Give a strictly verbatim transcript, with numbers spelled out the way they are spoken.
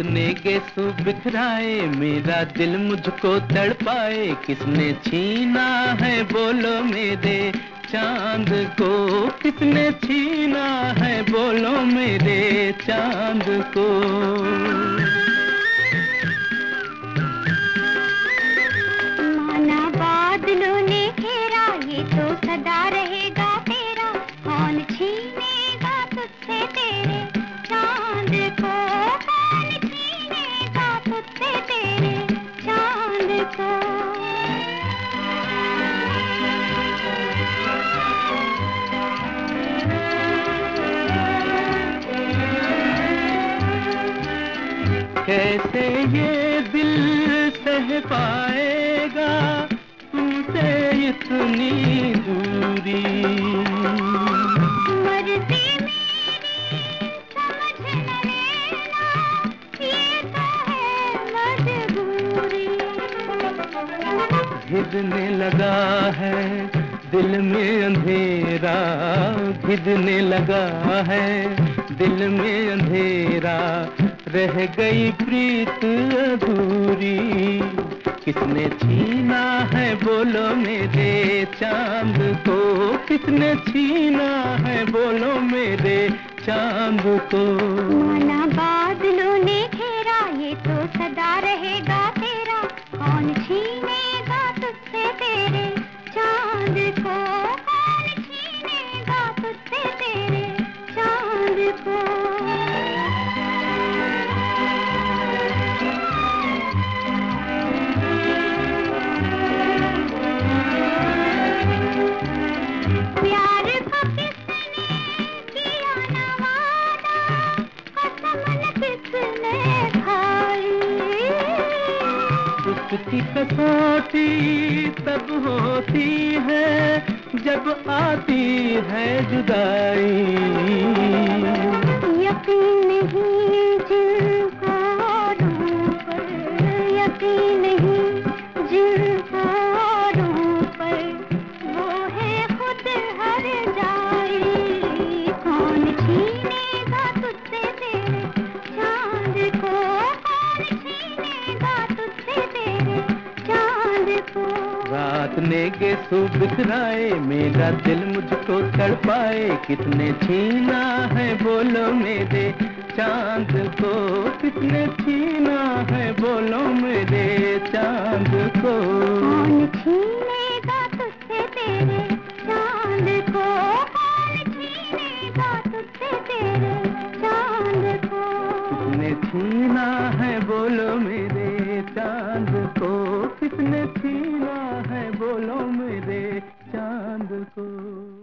ने गेसु बिखराए, मेरा दिल मुझको तड़पाए, किसने छीना है बोलो मेरे चांद को, किसने छीना है बोलो मेरे चांद को। माना बादलों ने घेरा, ये तो सदा रहेगा तेरा, कौन छीनेगा तुझसे तेरे चांद को, कौन छीनेगा तुझसे तेरे चांद को। कैसे ये दिल सह पाएगा तुमसे इतनी दूरी, मर्जी मेरी समझ न लेना, ये तो है मजबूरी। घिरने लगा है दिल में अंधेरा, घिरने लगा है दिल में अंधेरा, रह गई प्रीत अधूरी, किसने छीना है बोलो मेरे चांद को, किसने छीना है बोलो मेरे चांद को। माना बादलों ने घेरा, ये तो सदा रहेगा तेरा, कौन छीनेगा तुझसे तेरे चांद को, कौन छीनेगा तुझसे तेरे चांद को। प्यार को किसने किया न वादा, कसम न किसने खाई, उसकी कसौटी तब होती है जब आती है जुदाई, यकीन नहीं जिनको रूह पर, यकीन नहीं जिनको रूह पर, वो है खुद हर जाई, कौन छीनेगा तुझसे तेरे चांद को, कौन छीनेगा तुझसे तेरे चांद को। रात ने गेसु बिखराए, मेरा दिल मुझको तड़पाए, किसने छीना है बोलो मेरे चांद को, किसने छीना है बोलो मेरे चांद को। कौन छीनेगा तुझसे तेरे चांद को, कौन छीनेगा तुझसे तेरे चांद को। किसने छीना है बोलो मेरे चांद को, किसने छीना है बोलो मेरे चांद को।